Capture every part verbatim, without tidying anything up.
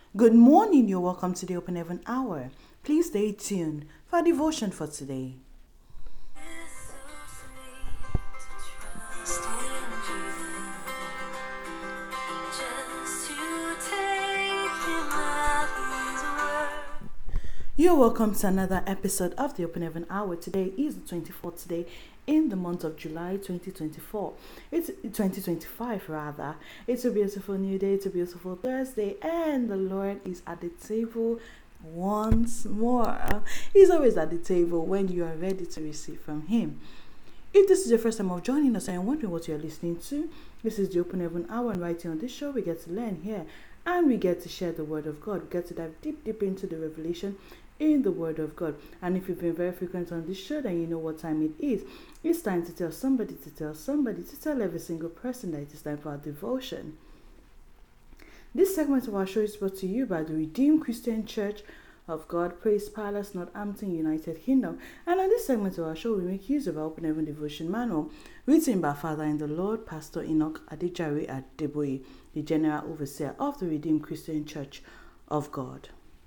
Good morning, you're welcome to the Open Heaven Hour. Please stay tuned for our devotion for today. You're welcome to another episode of the Open Heaven Hour. Today is the twenty-fourth day in the month of July twenty twenty-four. It's twenty twenty-five rather. It's a beautiful new day, it's a beautiful Thursday, and the Lord is at the table once more. He's always at the table when you are ready to receive from Him. If this is your first time of joining us and you're wondering what you're listening to, this is the Open Heaven Hour, and right here on this show we get to learn here and we get to share the Word of God. We get to dive deep, deep into the revelation in the Word of God. And if you've been very frequent on this show, then you know what time it is. It's time to tell somebody, to tell somebody, to tell every single person that it is time for our devotion. This segment of our show is brought to you by the Redeemed Christian Church of God, Praise Palace, Northampton, United Kingdom. And on this segment of our show, we make use of our Open Heaven Devotion Manual, written by Father in the Lord, Pastor Enoch Adejare Adeboye, the General Overseer of the Redeemed Christian Church of God.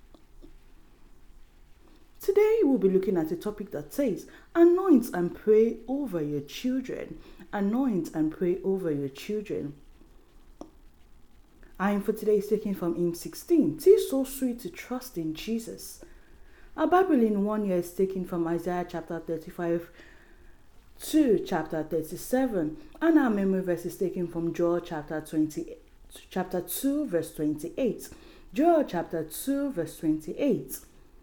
Today we'll be looking at a topic that says, anoint and pray over your children. Anoint and pray over your children. Our hymn for today is taken from hymn sixteen. Tis so sweet to trust in Jesus. Our Bible in one year is taken from Isaiah chapter thirty-five to chapter thirty-seven. And our memory verse is taken from Joel chapter twenty, chapter two, verse twenty-eight. Joel chapter two, verse twenty-eight.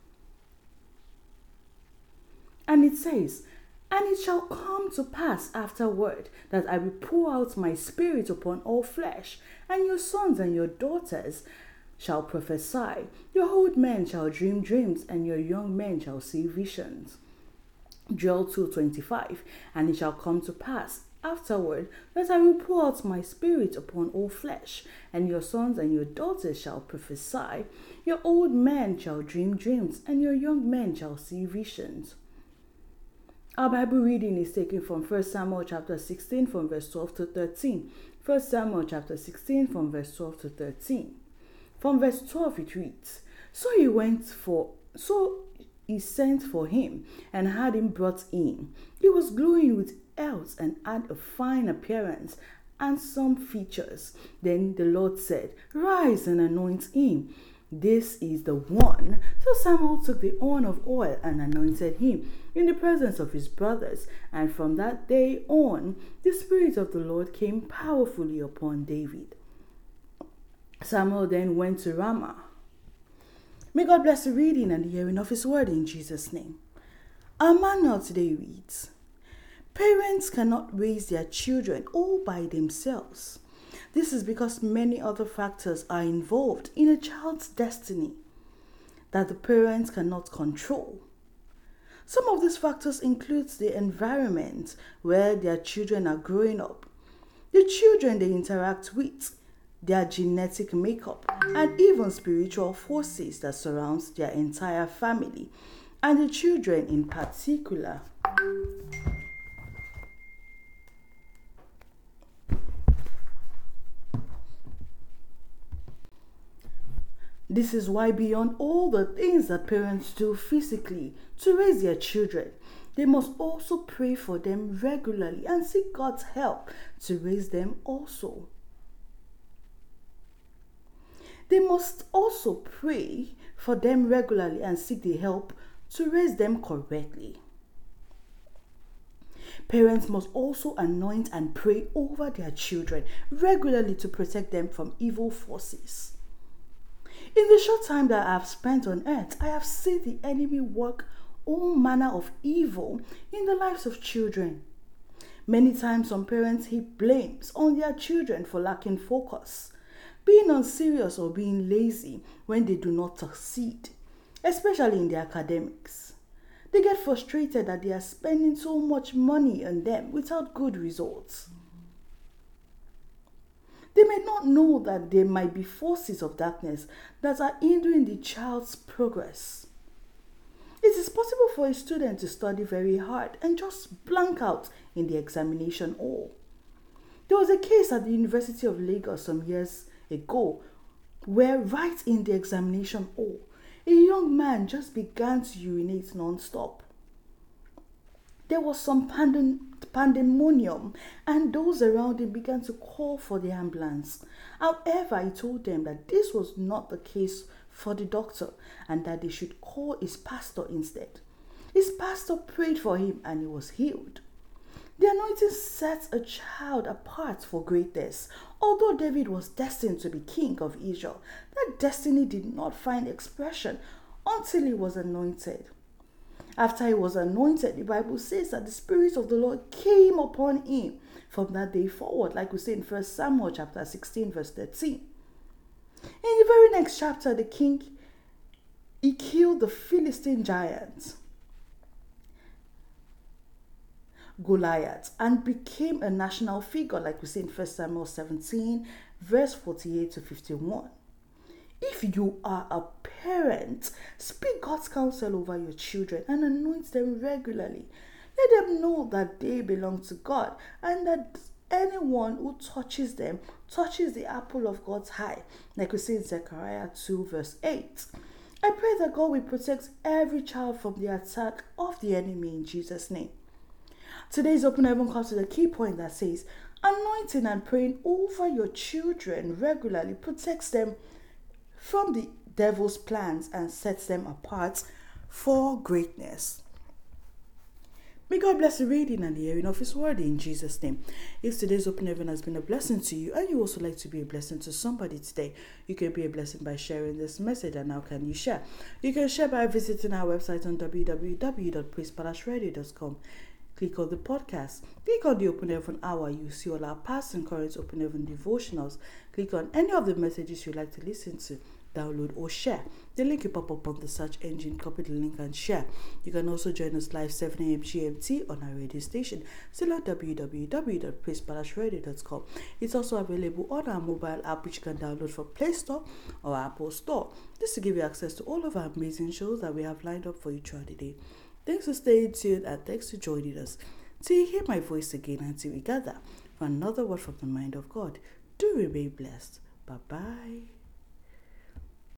And it says, and it shall come to pass afterward that I will pour out my spirit upon all flesh, and your sons and your daughters shall prophesy. Your old men shall dream dreams, and your young men shall see visions. Joel two twenty-five. And it shall come to pass afterward that I will pour out my spirit upon all flesh, and your sons and your daughters shall prophesy. Your old men shall dream dreams, and your young men shall see visions. Our Bible reading is taken from First Samuel chapter sixteen from verse twelve to thirteen. First Samuel chapter sixteen from verse twelve to thirteen. From verse twelve it reads, So he went for, so he sent for him and had him brought in. He was glowing with health and had a fine appearance and some features. Then the Lord said, Rise and anoint him. This is the one. So Samuel took the horn of oil and anointed him in the presence of his brothers. And from that day on, the Spirit of the Lord came powerfully upon David. Samuel then went to Ramah. May God bless the reading and the hearing of His word in Jesus' name. Our manual today reads, Parents cannot raise their children all by themselves. This is because many other factors are involved in a child's destiny that the parents cannot control. Some of these factors include the environment where their children are growing up, the children they interact with, their genetic makeup, and even spiritual forces that surround their entire family, and the children in particular. This is why beyond all the things that parents do physically to raise their children, they must also pray for them regularly and seek God's help to raise them also. They must also pray for them regularly and seek the help to raise them correctly. Parents must also anoint and pray over their children regularly to protect them from evil forces. In the short time that I have spent on earth, I have seen the enemy work all manner of evil in the lives of children. Many times some parents heap blames on their children for lacking focus, being unserious or being lazy when they do not succeed, especially in their academics. They get frustrated that they are spending so much money on them without good results. They may not know that there might be forces of darkness that are hindering the child's progress. It is possible for a student to study very hard and just blank out in the examination hall. There was a case at the University of Lagos some years ago were right in the examination hall. A young man just began to urinate non-stop. There was some pandemonium, and those around him began to call for the ambulance. However, he told them that this was not the case for the doctor and that they should call his pastor instead. His pastor prayed for him and he was healed. The anointing sets a child apart for greatness. Although David was destined to be king of Israel, that destiny did not find expression until he was anointed. After he was anointed, the Bible says that the Spirit of the Lord came upon him from that day forward, like we see in First Samuel chapter sixteen, verse thirteen. In the very next chapter, the king, he killed the Philistine giant, Goliath, and became a national figure, like we see in First Samuel seventeen, verse forty-eight to fifty-one. If you are a parent, speak God's counsel over your children and anoint them regularly. Let them know that they belong to God and that anyone who touches them touches the apple of God's eye, like we see in Zechariah two, verse eight. I pray that God will protect every child from the attack of the enemy in Jesus' name. Today's Open Heaven comes to the key point that says, anointing and praying over your children regularly protects them from the devil's plans and sets them apart for greatness. May God bless the reading and the hearing of His word in Jesus' name. If today's Open Heaven has been a blessing to you and you also like to be a blessing to somebody today, you can be a blessing by sharing this message. And how can you share? You can share by visiting our website on w w w dot praise palace radio dot com. Click on the podcast. Click on the Open Heaven Hour. You see all our past and current Open Heaven devotionals. Click on any of the messages you'd like to listen to, download or share. The link will pop up on the search engine. Copy the link and share. You can also join us live seven a.m. G M T on our radio station, still at w w w dot praise palace radio dot com. It's also available on our mobile app, which you can download from Play Store or Apple Store. This to give you access to all of our amazing shows that we have lined up for you throughout the day. Thanks for staying tuned and thanks for joining us. Till you hear my voice again until we gather for another word from the mind of God. Do remain blessed. Bye-bye.